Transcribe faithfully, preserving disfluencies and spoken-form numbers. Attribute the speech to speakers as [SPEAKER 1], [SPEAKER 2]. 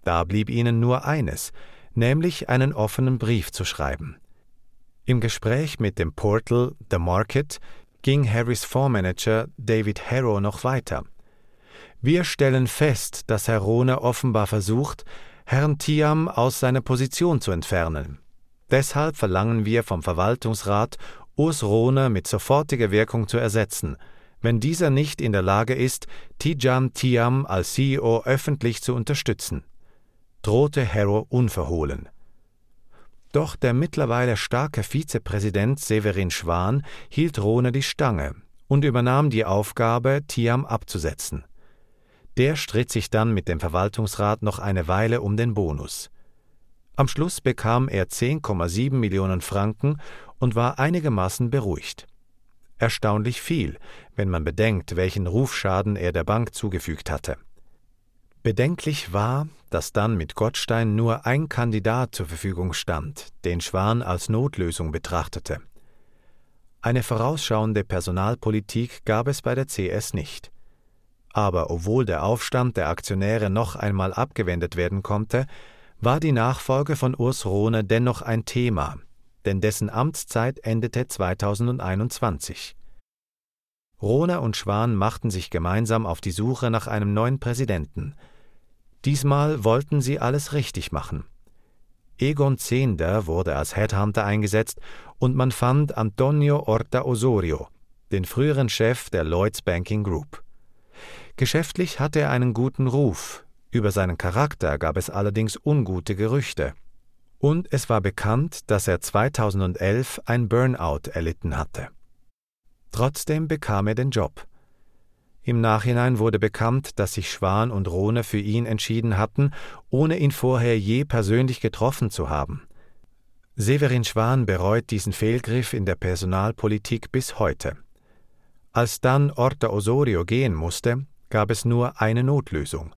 [SPEAKER 1] Da blieb ihnen nur eines, nämlich einen offenen Brief zu schreiben. Im Gespräch mit dem Portal The Market ging Harrys Fondsmanager David Harrow noch weiter. Wir stellen fest, dass Herr Rohner offenbar versucht, Herrn Thiam aus seiner Position zu entfernen. Deshalb verlangen wir vom Verwaltungsrat, Urs Rohner mit sofortiger Wirkung zu ersetzen, wenn dieser nicht in der Lage ist, Tidjane Thiam als C E O öffentlich zu unterstützen, drohte Harrow unverhohlen. Doch der mittlerweile starke Vizepräsident Severin Schwan hielt Rohner die Stange und übernahm die Aufgabe, Thiam abzusetzen. Der stritt sich dann mit dem Verwaltungsrat noch eine Weile um den Bonus. Am Schluss bekam er zehn Komma sieben Millionen Franken und war einigermaßen beruhigt. Erstaunlich viel, wenn man bedenkt, welchen Rufschaden er der Bank zugefügt hatte. Bedenklich war, dass dann mit Gottstein nur ein Kandidat zur Verfügung stand, den Schwan als Notlösung betrachtete. Eine vorausschauende Personalpolitik gab es bei der C S nicht. Aber obwohl der Aufstand der Aktionäre noch einmal abgewendet werden konnte, war die Nachfolge von Urs Rohner dennoch ein Thema, denn dessen Amtszeit endete zweitausendeinundzwanzig. Rohner und Schwan machten sich gemeinsam auf die Suche nach einem neuen Präsidenten. Diesmal wollten sie alles richtig machen. Egon Zehnder wurde als Headhunter eingesetzt und man fand Antonio Orta Osorio, den früheren Chef der Lloyds Banking Group. Geschäftlich hatte er einen guten Ruf, über seinen Charakter gab es allerdings ungute Gerüchte. Und es war bekannt, dass er zweitausendelf ein Burnout erlitten hatte. Trotzdem bekam er den Job. Im Nachhinein wurde bekannt, dass sich Schwan und Rohner für ihn entschieden hatten, ohne ihn vorher je persönlich getroffen zu haben. Severin Schwan bereut diesen Fehlgriff in der Personalpolitik bis heute. Als dann Orta Osorio gehen musste, gab es nur eine Notlösung.